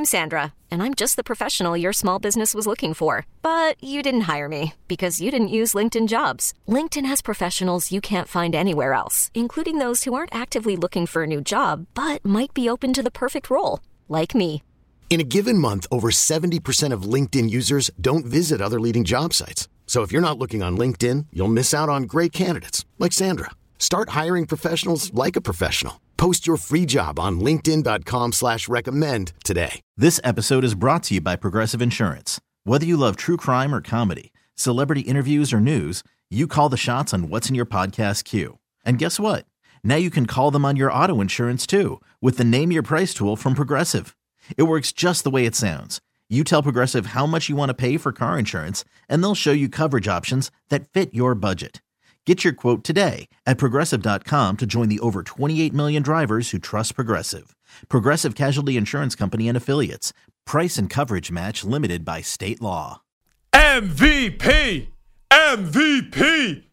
I'm Sandra, and I'm just the professional your small business was looking for. But you didn't hire me because you didn't use LinkedIn Jobs. LinkedIn has professionals you can't find anywhere else, including those who aren't actively looking for a new job, but might be open to the perfect role, like me. In a given month, over 70% of LinkedIn users don't visit other leading job sites. So if you're not looking on LinkedIn, you'll miss out on great candidates like Sandra. Start hiring professionals like a professional. Post your free job on linkedin.com/recommend today. This episode is brought to you by Progressive Insurance. Whether you love true crime or comedy, celebrity interviews or news, you call the shots on what's in your podcast queue. And guess what? Now you can call them on your auto insurance too with the Name Your Price tool from Progressive. It works just the way it sounds. You tell Progressive how much you want to pay for car insurance, and they'll show you coverage options that fit your budget. Get your quote today at Progressive.com to join the over 28 million drivers who trust Progressive. Progressive Casualty Insurance Company and Affiliates. Price and coverage match limited by state law. MVP! MVP!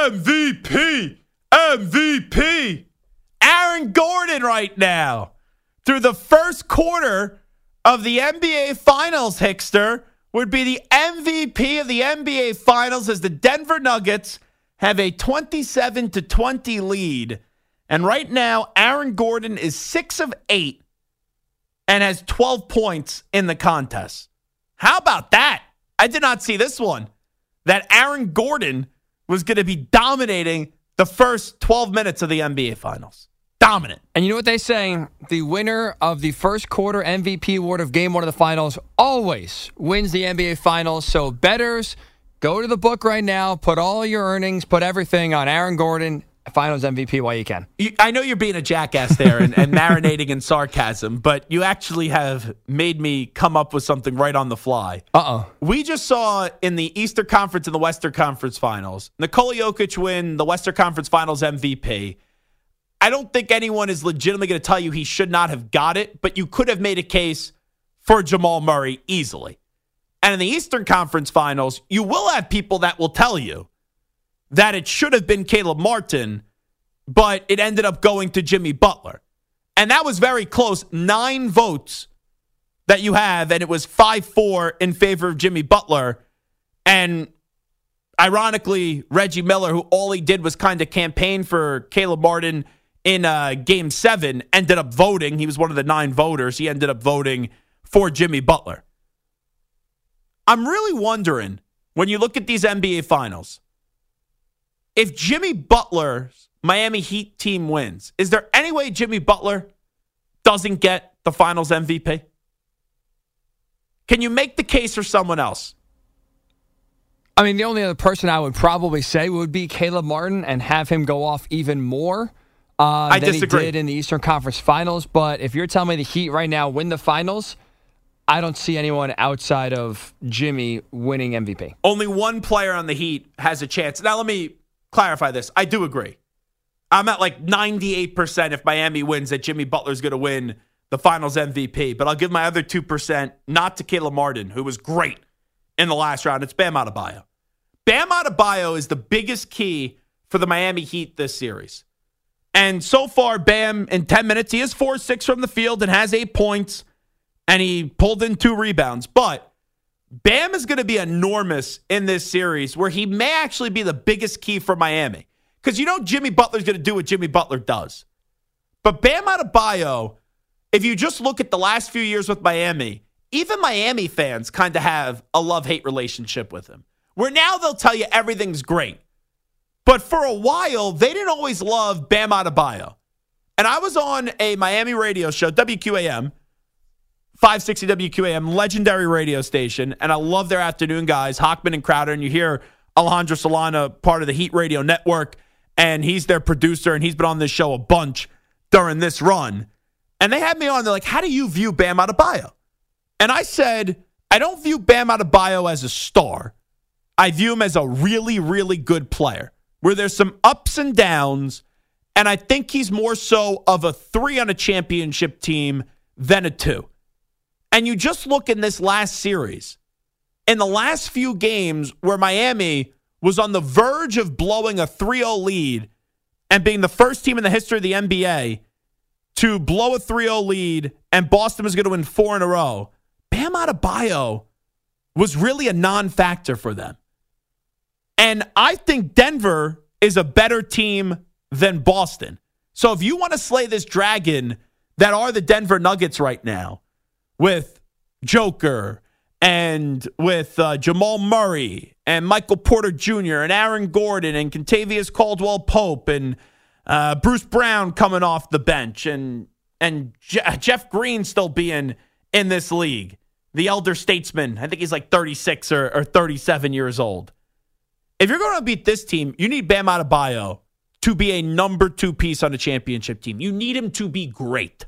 MVP! MVP! Aaron Gordon right now. Through the first quarter of the NBA Finals, Hickster, would be the MVP of the NBA Finals as the Denver Nuggets have a 27-20 lead. And right now, Aaron Gordon is 6 of 8 and has 12 points in the contest. How about that? I did not see this one. That Aaron Gordon was going to be dominating the first 12 minutes of the NBA Finals. Dominant. And you know what they say? The winner of the first quarter MVP award of Game 1 of the Finals always wins the NBA Finals. So bettors, go to the book right now. Put all your earnings, put everything on Aaron Gordon, Finals MVP while you can. I know you're being a jackass there and marinating in sarcasm, but you actually have made me come up with something right on the fly. We just saw in the Eastern Conference and the Western Conference Finals, Nikola Jokic win the Western Conference Finals MVP. I don't think anyone is legitimately going to tell you he should not have got it, but you could have made a case for Jamal Murray easily. And in the Eastern Conference Finals, you will have people that will tell you that it should have been Caleb Martin, but it ended up going to Jimmy Butler. And that was very close. 9 votes that you have, and it was 5-4 in favor of Jimmy Butler. And ironically, Reggie Miller, who all he did was kind of campaign for Caleb Martin in Game 7, ended up voting. He was one of the 9 voters. He ended up voting for Jimmy Butler. I'm really wondering, when you look at these NBA Finals, if Jimmy Butler's Miami Heat team wins, is there any way Jimmy Butler doesn't get the Finals MVP? Can you make the case for someone else? I mean, the only other person I would probably say would be Caleb Martin and have him go off even more than disagree. He did in the Eastern Conference Finals. But if you're telling me the Heat right now win the Finals, I don't see anyone outside of Jimmy winning MVP. Only one player on the Heat has a chance. Now, let me clarify this. I do agree. I'm at like 98% if Miami wins that Jimmy Butler's going to win the Finals MVP. But I'll give my other 2% not to Caleb Martin, who was great in the last round. It's Bam Adebayo. Bam Adebayo is the biggest key for the Miami Heat this series. And so far, Bam, in 10 minutes, he is 4-6 from the field and has 8 points. And he pulled in 2 rebounds. But Bam is going to be enormous in this series where he may actually be the biggest key for Miami. Because you know Jimmy Butler's going to do what Jimmy Butler does. But Bam Adebayo, if you just look at the last few years with Miami, even Miami fans kind of have a love-hate relationship with him. Where now they'll tell you everything's great. But for a while, they didn't always love Bam Adebayo. And I was on a Miami radio show, WQAM, 560 WQAM, legendary radio station, and I love their afternoon guys, Hochman and Crowder, and you hear Alejandro Solana, part of the Heat Radio Network, and he's their producer, and he's been on this show a bunch during this run. And they had me on, they're like, how do you view Bam Adebayo? And I said, I don't view Bam Adebayo as a star. I view him as a really, really good player, where there's some ups and downs, and I think he's more so of a 3 on a championship team than a 2. And you just look in this last series, in the last few games where Miami was on the verge of blowing a 3-0 lead and being the first team in the history of the NBA to blow a 3-0 lead and Boston was going to win 4 in a row, Bam Adebayo was really a non-factor for them. And I think Denver is a better team than Boston. So if you want to slay this dragon that are the Denver Nuggets right now with Joker and with Jamal Murray and Michael Porter Jr. and Aaron Gordon and Kentavious Caldwell-Pope and Bruce Brown coming off the bench and Jeff Green still being in this league, the elder statesman. I think he's like 36 or 37 years old. If you're going to beat this team, you need Bam Adebayo to be a number 2 piece on a championship team. You need him to be great.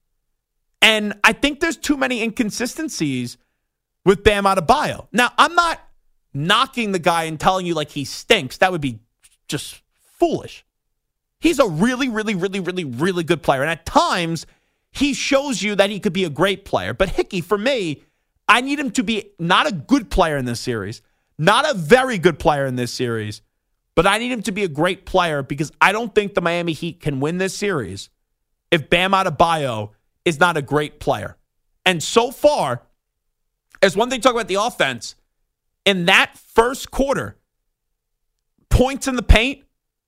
And I think there's too many inconsistencies with Bam Adebayo. Now, I'm not knocking the guy and telling you like he stinks. That would be just foolish. He's a really, really, really, really, really good player. And at times, he shows you that he could be a great player. But Hickey, for me, I need him to be not a good player in this series, not a very good player in this series, but I need him to be a great player because I don't think the Miami Heat can win this series if Bam Adebayo is not a great player. And so far, as one thing to talk about the offense, in that first quarter, points in the paint,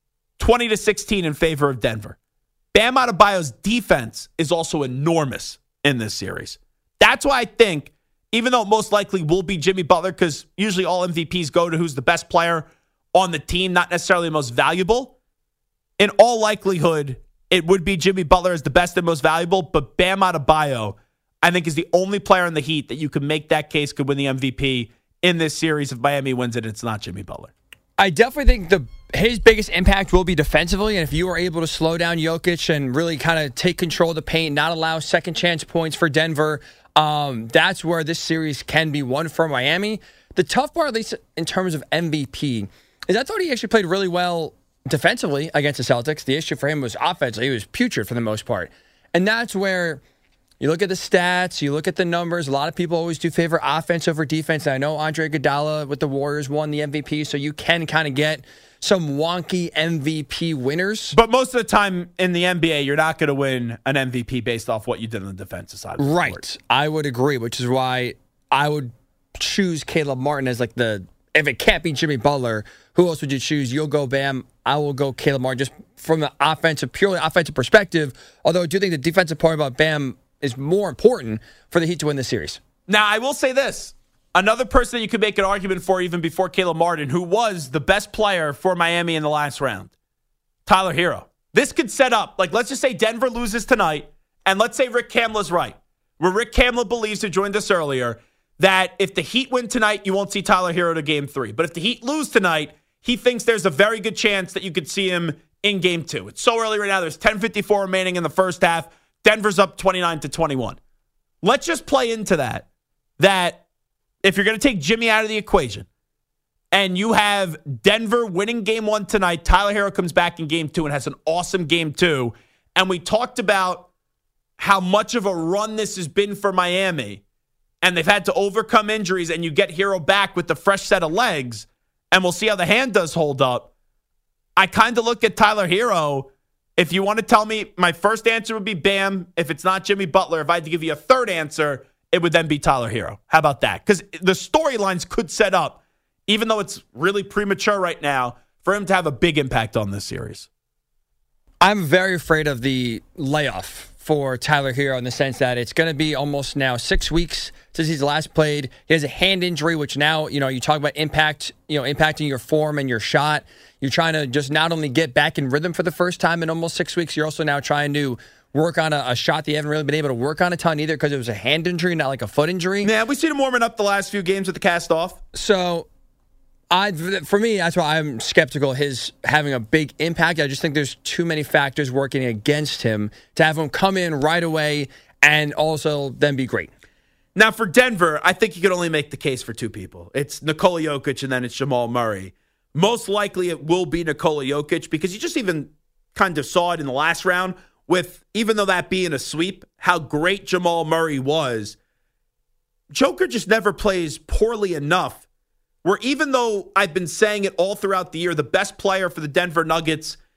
20-16 in favor of Denver. Bam Adebayo's defense is also enormous in this series. That's why I think, even though it most likely will be Jimmy Butler, because usually all MVPs go to who's the best player on the team, not necessarily the most valuable, in all likelihood, it would be Jimmy Butler as the best and most valuable, but Bam Adebayo, I think, is the only player in the Heat that you can make that case could win the MVP in this series if Miami wins it. It's not Jimmy Butler. I definitely think his biggest impact will be defensively, and if you are able to slow down Jokic and really kind of take control of the paint, not allow second chance points for Denver, that's where this series can be won for Miami. The tough part, at least in terms of MVP, is I thought he actually played really well defensively against the Celtics. The issue for him was offensively. He was putrid for the most part. And that's where you look at the stats, you look at the numbers. A lot of people always do favor offense over defense. And I know Andre Iguodala with the Warriors won the MVP, so you can kind of get some wonky MVP winners. But most of the time in the NBA, you're not going to win an MVP based off what you did on the defensive side of the court. I would agree, which is why I would choose Caleb Martin as like if it can't be Jimmy Butler, who else would you choose? You'll go Bam. I will go Caleb Martin just from the purely offensive perspective, although I do think the defensive part about Bam is more important for the Heat to win this series. Now, I will say this. Another person that you could make an argument for even before Caleb Martin, who was the best player for Miami in the last round, Tyler Hero. This could set up, like, let's just say Denver loses tonight, and let's say Rick Kamla's right, where Rick Kamla believes, who joined us earlier, that if the Heat win tonight, you won't see Tyler Hero to Game 3. But if the Heat lose tonight, he thinks there's a very good chance that you could see him in Game 2. It's so early right now. There's 10:54 remaining in the first half. Denver's up 29-21. Let's just play into that if you're going to take Jimmy out of the equation and you have Denver winning Game 1 tonight, Tyler Hero comes back in Game 2 and has an awesome Game 2. And we talked about how much of a run this has been for Miami, and they've had to overcome injuries, and you get Hero back with the fresh set of legs, and we'll see how the hand does hold up. I kind of look at Tyler Hero. If you want to tell me, my first answer would be Bam. If it's not Jimmy Butler, if I had to give you a third answer, it would then be Tyler Hero. How about that? Because the storylines could set up, even though it's really premature right now, for him to have a big impact on this series. I'm very afraid of the layoff for Tyler Hero in the sense that it's going to be almost now 6 weeks since he's last played. He has a hand injury, which now, you talk about impacting your form and your shot. You're trying to just not only get back in rhythm for the first time in almost 6 weeks, you're also now trying to work on a shot that you haven't really been able to work on a ton either because it was a hand injury, not like a foot injury. Yeah, we've seen him warming up the last few games with the cast off. So, for me, that's why I'm skeptical of his having a big impact. I just think there's too many factors working against him to have him come in right away and also then be great. Now, for Denver, I think you could only make the case for two people. It's Nikola Jokic and then it's Jamal Murray. Most likely it will be Nikola Jokic because you just even kind of saw it in the last round with, even though that being a sweep, how great Jamal Murray was. Joker just never plays poorly enough where even though I've been saying it all throughout the year, the best player for the Denver Nuggets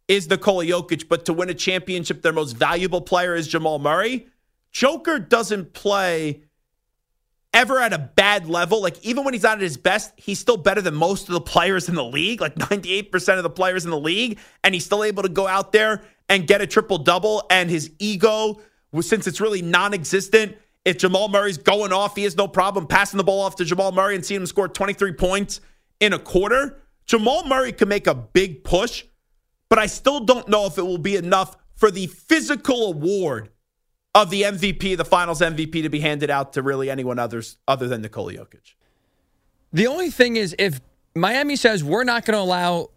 is Nikola Jokic, but to win a championship, their most valuable player is Jamal Murray. Joker doesn't play ever at a bad level. Like, even when he's not at his best, he's still better than most of the players in the league, like 98% of the players in the league, and he's still able to go out there and get a triple-double, and his ego, since it's really non-existent, if Jamal Murray's going off, he has no problem passing the ball off to Jamal Murray and seeing him score 23 points in a quarter. Jamal Murray can make a big push, but I still don't know if it will be enough for the physical award of the MVP, the finals MVP, to be handed out to really anyone other than Nikola Jokic. The only thing is, if Miami says we're not going to allow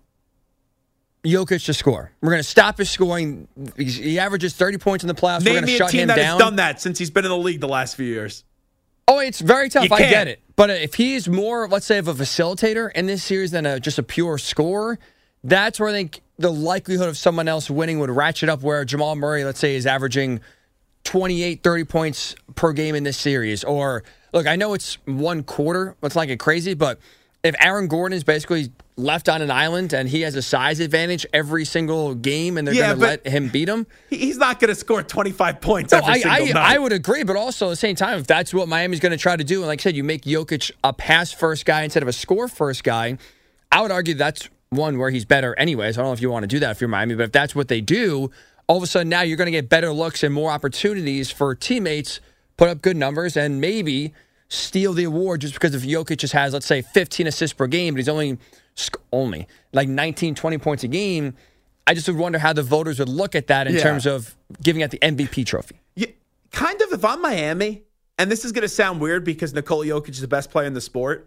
Jokic to score, we're going to stop his scoring. He averages 30 points in the playoffs. We're going to shut him down. Name me a team that has done that since he's been in the league the last few years. Oh, it's very tough. I get it. But if he's more, let's say, of a facilitator in this series than just a pure scorer, that's where I think the likelihood of someone else winning would ratchet up, where Jamal Murray, let's say, is averaging 28, 30 points per game in this series. Or, look, I know it's one quarter. Let's not get crazy. But if Aaron Gordon is basically left on an island and he has a size advantage every single game and they're going to let him beat him, he's not going to score 25 points every single night. I would agree. But also at the same time, if that's what Miami's going to try to do, and like I said, you make Jokic a pass-first guy instead of a score-first guy, I would argue that's one where he's better anyways. I don't know if you want to do that if you're Miami, but if that's what they do, all of a sudden now you're going to get better looks and more opportunities for teammates, put up good numbers, and maybe steal the award just because if Jokic just has, let's say, 15 assists per game, but he's only like 19, 20 points a game. I just would wonder how the voters would look at that in terms of giving out the MVP trophy. Yeah, kind of, if I'm Miami, and this is going to sound weird because Nikola Jokic is the best player in the sport,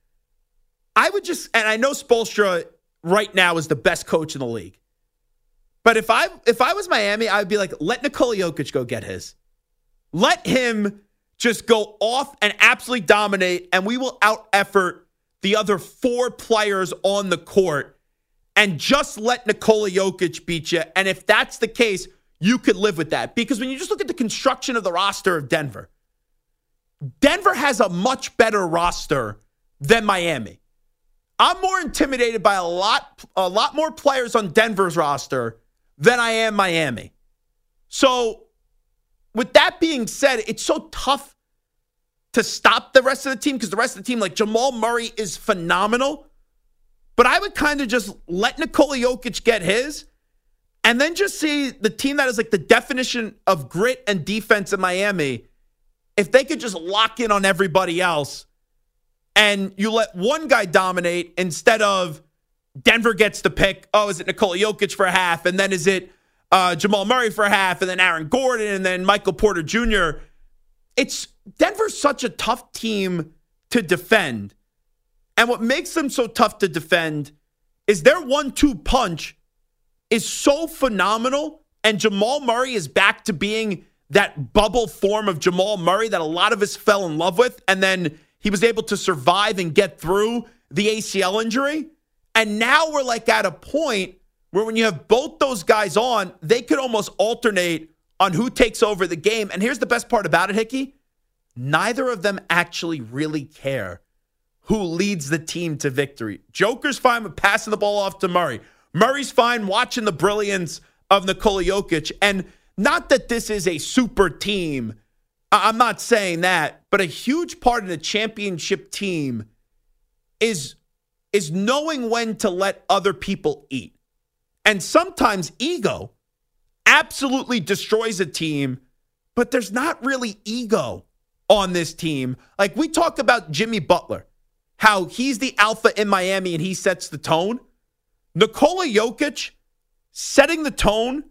I would just, and I know Spoelstra right now is the best coach in the league. But if I was Miami, I would be like, let Nikola Jokic go get his. Let him just go off and absolutely dominate, and we will out-effort the other 4 players on the court, and just let Nikola Jokic beat you. And if that's the case, you could live with that. Because when you just look at the construction of the roster of Denver, Denver has a much better roster than Miami. I'm more intimidated by a lot more players on Denver's roster than I am Miami. So, with that being said, it's so tough to stop the rest of the team because the rest of the team, like Jamal Murray, is phenomenal. But I would kind of just let Nikola Jokic get his and then just see the team that is like the definition of grit and defense in Miami, if they could just lock in on everybody else and you let one guy dominate instead of Denver gets the pick. Oh, is it Nikola Jokic for a half? And then is it Jamal Murray for a half? And then Aaron Gordon and then Michael Porter Jr. Denver's such a tough team to defend. And what makes them so tough to defend is their 1-2 punch is so phenomenal. And Jamal Murray is back to being that bubble form of Jamal Murray that a lot of us fell in love with. And then he was able to survive and get through the ACL injury. And now we're like at a point where when you have both those guys on, they could almost alternate on who takes over the game. And here's the best part about it, Hickey. Neither of them actually really care who leads the team to victory. Joker's fine with passing the ball off to Murray. Murray's fine watching the brilliance of Nikola Jokic. And not that this is a super team. I'm not saying that. But a huge part of the championship team is knowing when to let other people eat. And sometimes ego absolutely destroys a team, but there's not really ego on this team. Like we talk about Jimmy Butler, how he's the alpha in Miami and he sets the tone. Nikola Jokic setting the tone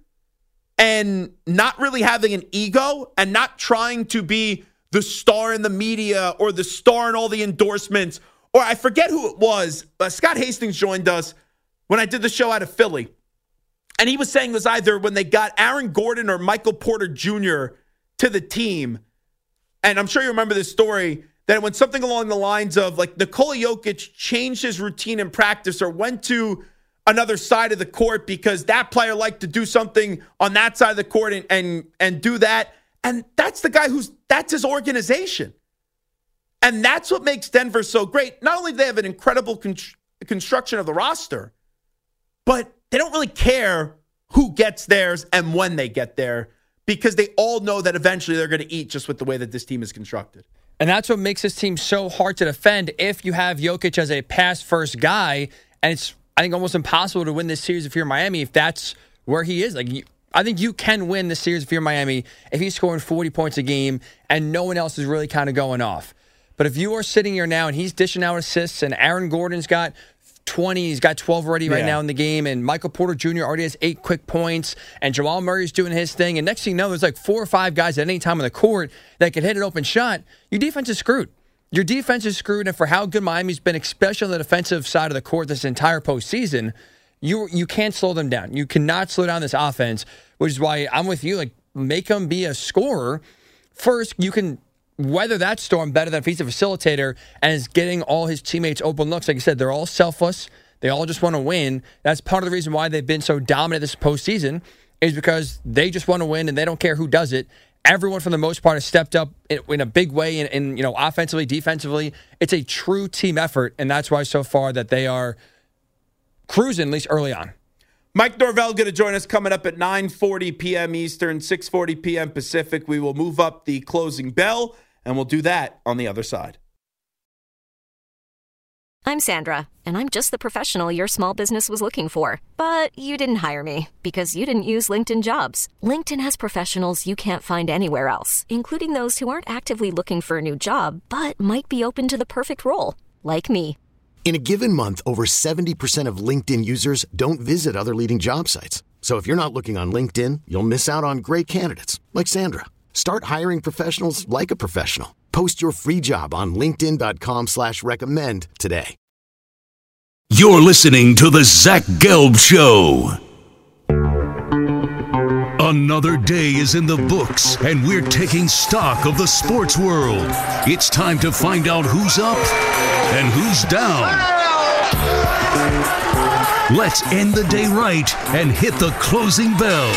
and not really having an ego and not trying to be the star in the media or the star in all the endorsements. Or I forget who it was. Scott Hastings joined us when I did the show out of Philly. And he was saying it was either when they got Aaron Gordon or Michael Porter Jr. to the team. And I'm sure you remember this story, that it went something along the lines of like Nikola Jokic changed his routine in practice or went to another side of the court because that player liked to do something on that side of the court and do that. And that's the guy that's his organization. And that's what makes Denver so great. Not only do they have an incredible construction of the roster, but they don't really care who gets theirs and when they get there, because they all know that eventually they're going to eat just with the way that this team is constructed. And that's what makes this team so hard to defend if you have Jokic as a pass-first guy. And it's, I think, almost impossible to win this series if you're Miami if that's where he is. I think you can win the series if you're Miami if he's scoring 40 points a game and no one else is really kind of going off. But if you are sitting here now and he's dishing out assists and Aaron Gordon's got 20, he's got 12 already right now in the game, and Michael Porter Jr. already has 8 quick points, and Jamal Murray's doing his thing, and next thing you know, there's like 4 or 5 guys at any time on the court that could hit an open shot, your defense is screwed. Your defense is screwed, and for how good Miami's been, especially on the defensive side of the court this entire postseason, you can't slow them down. You cannot slow down this offense, which is why I'm with you. Like, make him be a scorer. First, you can weather that storm better than if he's a facilitator and is getting all his teammates open looks. Like I said, they're all selfless. They all just want to win. That's part of the reason why they've been so dominant this postseason, is because they just want to win and they don't care who does it. Everyone, for the most part, has stepped up in a big way, in offensively, defensively. It's a true team effort, and that's why so far that they are cruising, at least early on. Mike Norvell going to join us coming up at 9:40 p.m. Eastern, 6:40 p.m. Pacific. We will move up the closing bell, and we'll do that on the other side. I'm Sandra, and I'm just the professional your small business was looking for. But you didn't hire me because you didn't use LinkedIn Jobs. LinkedIn has professionals you can't find anywhere else, including those who aren't actively looking for a new job, but might be open to the perfect role, like me. In a given month, over 70% of LinkedIn users don't visit other leading job sites. So if you're not looking on LinkedIn, you'll miss out on great candidates like Sandra. Start hiring professionals like a professional. Post your free job on linkedin.com/recommend today. You're listening to the Zach Gelb Show. Another day is in the books, and we're taking stock of the sports world. It's time to find out who's up and who's down. Let's end the day right and hit the closing bell.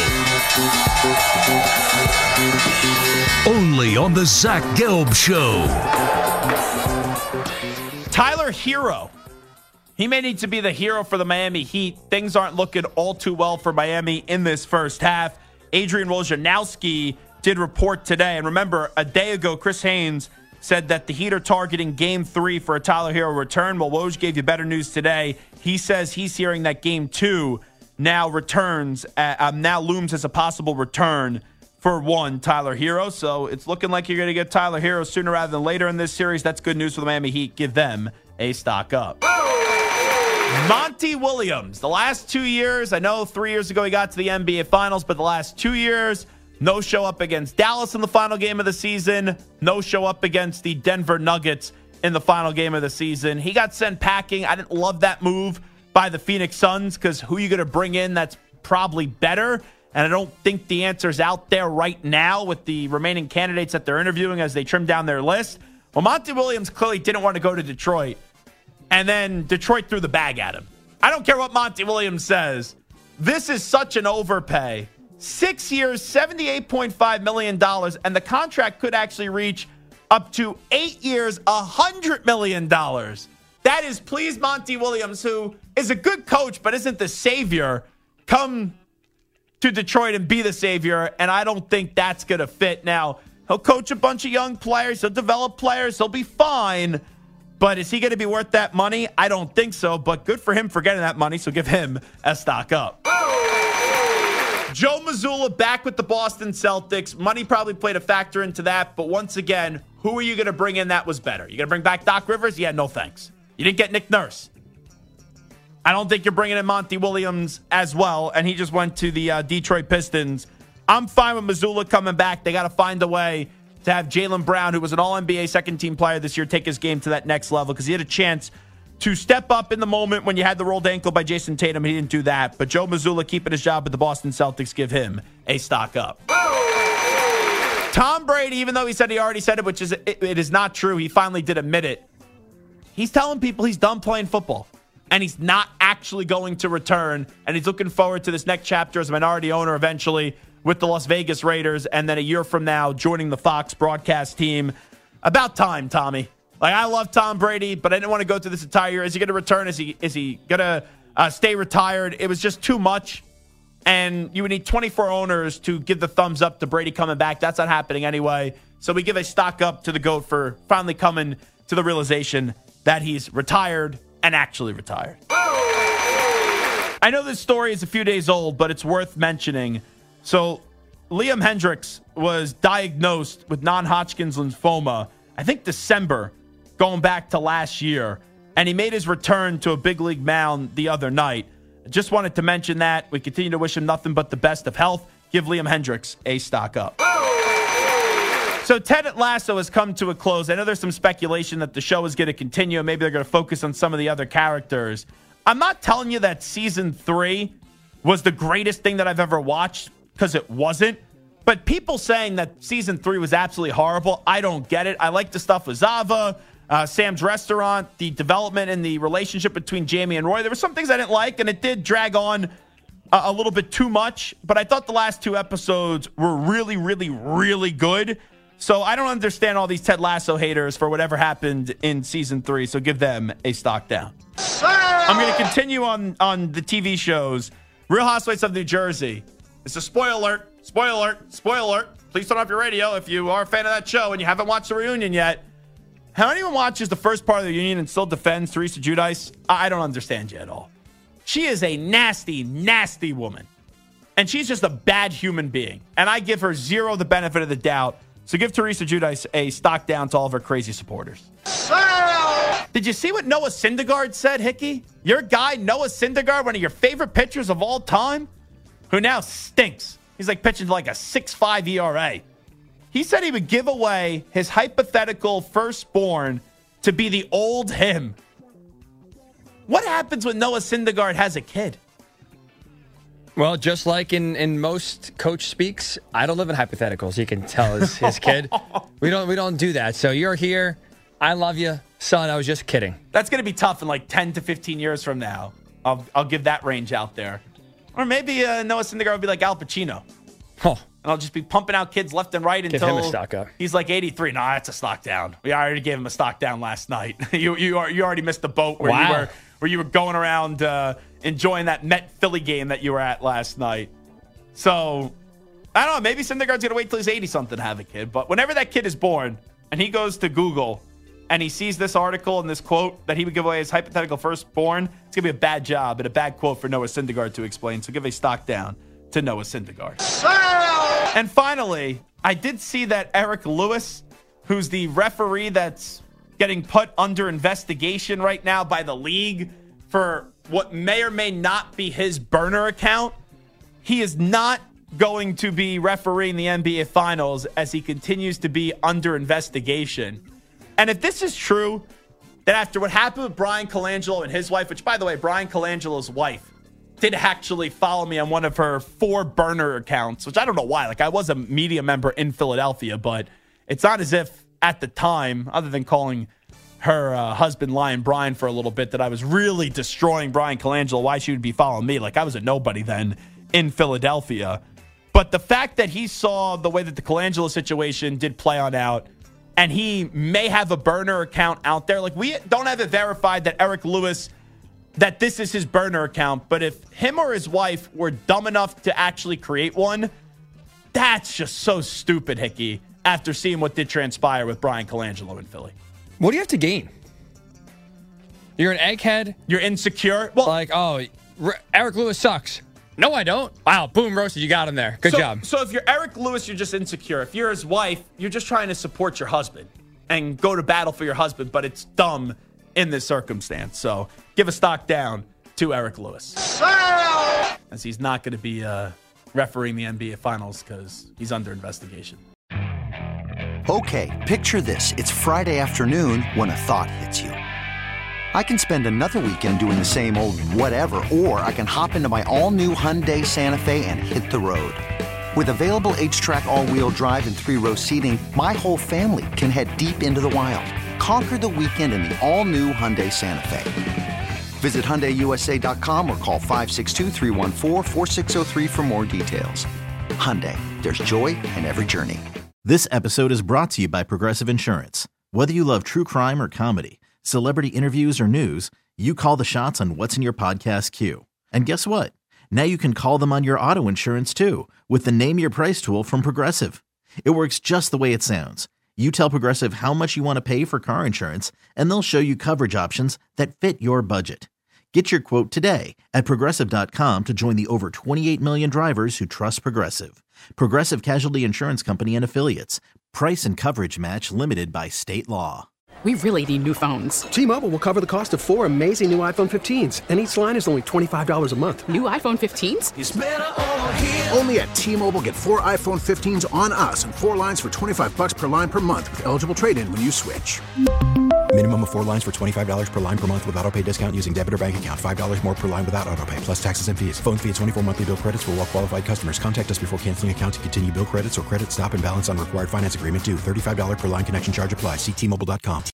Only on the Zach Gelb Show. Tyler Hero. He may need to be the hero for the Miami Heat. Things aren't looking all too well for Miami in this first half. Adrian Wojnarowski did report today. And remember, a day ago, Chris Haynes said that the Heat are targeting Game 3 for a Tyler Hero return. Well, Woj gave you better news today. He says he's hearing that Game 2 now looms as a possible return for one Tyler Hero. So it's looking like you're going to get Tyler Hero sooner rather than later in this series. That's good news for the Miami Heat. Give them a stock up. Monty Williams, the last 2 years, I know 3 years ago he got to the NBA Finals, but the last 2 years, no show up against Dallas in the final game of the season, no show up against the Denver Nuggets in the final game of the season. He got sent packing. I didn't love that move by the Phoenix Suns, because who are you going to bring in that's probably better? And I don't think the answer's out there right now with the remaining candidates that they're interviewing as they trim down their list. Well, Monty Williams clearly didn't want to go to Detroit. And then Detroit threw the bag at him. I don't care what Monty Williams says. This is such an overpay. 6 years, $78.5 million. And the contract could actually reach up to 8 years, $100 million. That is, please, Monty Williams, who is a good coach but isn't the savior, come to Detroit and be the savior. And I don't think that's going to fit. Now, he'll coach a bunch of young players. He'll develop players. He'll be fine. But is he going to be worth that money? I don't think so, but good for him for getting that money, so give him a stock up. Joe Mazzulla back with the Boston Celtics. Money probably played a factor into that, but once again, who are you going to bring in that was better? You going to bring back Doc Rivers? Yeah, no thanks. You didn't get Nick Nurse. I don't think you're bringing in Monty Williams as well, and he just went to the Detroit Pistons. I'm fine with Mazzulla coming back. They got to find a way to have Jaylen Brown, who was an All-NBA second-team player this year, take his game to that next level, because he had a chance to step up in the moment when you had the rolled ankle by Jason Tatum. He didn't do that. But Joe Mazzulla keeping his job with the Boston Celtics, give him a stock up. Tom Brady, even though he said he already said it, which is it is not true, he finally did admit it. He's telling people he's done playing football, and he's not actually going to return, and he's looking forward to this next chapter as a minority owner eventually with the Las Vegas Raiders, and then a year from now, joining the Fox broadcast team. About time, Tommy. Like, I love Tom Brady, but I didn't want to go through this entire year. Is he going to return? Is he going to stay retired? It was just too much. And you would need 24 owners to give the thumbs up to Brady coming back. That's not happening anyway. So we give a stock up to the GOAT for finally coming to the realization that he's retired and actually retired. I know this story is a few days old, but it's worth mentioning. So Liam Hendriks was diagnosed with non-Hodgkin's lymphoma, I think December, going back to last year. And he made his return to a big league mound the other night. Just wanted to mention that. We continue to wish him nothing but the best of health. Give Liam Hendriks a stock up. So Ted Lasso has come to a close. I know there's some speculation that the show is going to continue. Maybe they're going to focus on some of the other characters. I'm not telling you that season 3 was the greatest thing that I've ever watched, because it wasn't. But people saying that season 3 was absolutely horrible, I don't get it. I like the stuff with Zava, Sam's Restaurant, the development and the relationship between Jamie and Roy. There were some things I didn't like, and it did drag on a little bit too much. But I thought the last 2 episodes were really, really, really good. So I don't understand all these Ted Lasso haters for whatever happened in season 3. So give them a stock down. I'm going to continue on the TV shows. Real Housewives of New Jersey. It's a spoiler alert. Spoiler alert. Spoiler alert. Please turn off your radio if you are a fan of that show and you haven't watched the reunion yet. How anyone watches the first part of the reunion and still defends Teresa Giudice? I don't understand you at all. She is a nasty, nasty woman. And she's just a bad human being. And I give her zero the benefit of the doubt. So give Teresa Giudice a stock down to all of her crazy supporters. Did you see what Noah Syndergaard said, Hickey? Your guy, Noah Syndergaard, one of your favorite pitchers of all time, who now stinks. He's like pitching like a 6.5 ERA. He said he would give away his hypothetical firstborn to be the old him. What happens when Noah Syndergaard has a kid? Well, just like in most coach speaks, I don't live in hypotheticals. You can tell his kid. We don't do that. So you're here. I love you, son. I was just kidding. That's going to be tough in like 10 to 15 years from now. I'll give that range out there. Or maybe Noah Syndergaard will be like Al Pacino. Oh. And I'll just be pumping out kids left and right Give until him a stock up. He's like 83. No, that's a stock down. We already gave him a stock down last night. You already missed the boat where you were going around enjoying that Met-Philly game that you were at last night. So, I don't know. Maybe Syndergaard's going to wait till he's 80-something to have a kid. But whenever that kid is born and he goes to Google and he sees this article and this quote that he would give away his hypothetical firstborn, it's going to be a bad job and a bad quote for Noah Syndergaard to explain. So give a stock down to Noah Syndergaard. And finally, I did see that Eric Lewis, who's the referee that's getting put under investigation right now by the league for what may or may not be his burner account, he is not going to be refereeing the NBA Finals as he continues to be under investigation. And if this is true, then after what happened with Brian Colangelo and his wife, which, by the way, Brian Colangelo's wife did actually follow me on one of her 4 burner accounts, which I don't know why. Like, I was a media member in Philadelphia, but it's not as if at the time, other than calling her husband Lion Brian for a little bit, that I was really destroying Brian Colangelo, why she would be following me. Like, I was a nobody then in Philadelphia. But the fact that he saw the way that the Colangelo situation did play on out, and he may have a burner account out there. Like, we don't have it verified that Eric Lewis, that this is his burner account. But if him or his wife were dumb enough to actually create one, that's just so stupid, Hickey, after seeing what did transpire with Brian Colangelo in Philly. What do you have to gain? You're an egghead? You're insecure? Well, like, Eric Lewis sucks. No, I don't. Wow, boom, roasted. You got him there. Good job. So if you're Eric Lewis, you're just insecure. If you're his wife, you're just trying to support your husband and go to battle for your husband, but it's dumb in this circumstance. So give a stock down to Eric Lewis. As he's not going to be refereeing the NBA Finals because he's under investigation. Okay, picture this. It's Friday afternoon when a thought hits you. I can spend another weekend doing the same old whatever, or I can hop into my all-new Hyundai Santa Fe and hit the road. With available H-Track all-wheel drive and 3-row seating, my whole family can head deep into the wild. Conquer the weekend in the all-new Hyundai Santa Fe. Visit HyundaiUSA.com or call 562-314-4603 for more details. Hyundai, there's joy in every journey. This episode is brought to you by Progressive Insurance. Whether you love true crime or comedy, celebrity interviews or news, you call the shots on what's in your podcast queue. And guess what? Now you can call them on your auto insurance too with the Name Your Price tool from Progressive. It works just the way it sounds. You tell Progressive how much you want to pay for car insurance, and they'll show you coverage options that fit your budget. Get your quote today at Progressive.com to join the over 28 million drivers who trust Progressive. Progressive Casualty Insurance Company and Affiliates. Price and coverage match limited by state law. We really need new phones. T-Mobile will cover the cost of 4 amazing new iPhone 15s, and each line is only $25 a month. New iPhone 15s? It's better over here. Only at T-Mobile, get 4 iPhone 15s on us and 4 lines for $25 per line per month with eligible trade-in when you switch. Minimum of 4 lines for $25 per line per month with autopay discount using debit or bank account. $5 more per line without autopay, plus taxes and fees. Phone fee at 24 monthly bill credits for well-qualified customers. Contact us before canceling account to continue bill credits or credit stop and balance on required finance agreement due. $35 per line connection charge applies. See T-Mobile.com.